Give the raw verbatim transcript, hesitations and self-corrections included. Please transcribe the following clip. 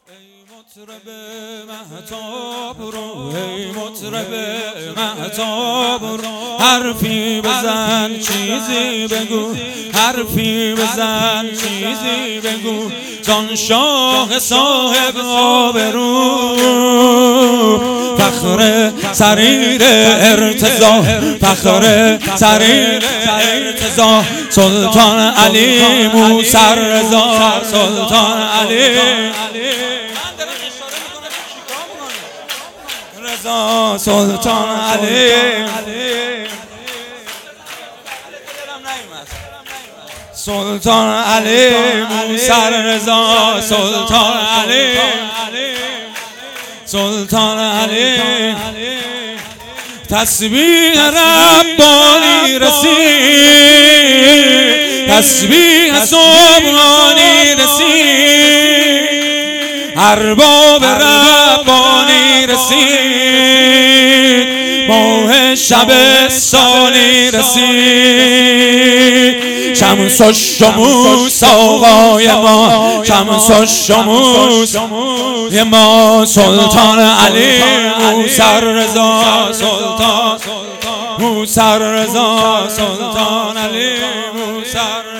ای مطرب مهتاب رو، ای مطرب مهتاب رو، حرفی بزن چیزی بگو، حرفی بزن چیزی بگو، جان شاه صاحب آبرو، فخر سریر ارتضا، فخر سریر ارتضا، سلطان علی موسی رضا، سلطان علی رضا، سلطان علی سلطان علی موسی رضا، سلطان علی سلطان علی. تسبیح ربانی رسید، تسبیح سبحانی رسید، ارباب ربانی رسید، ماه شبستانی رسید، شمس الشموس آقای ما، شمس الشموس ما، سلطان علی موسی رضا، سلطان موسی رضا، سلطان علی موسی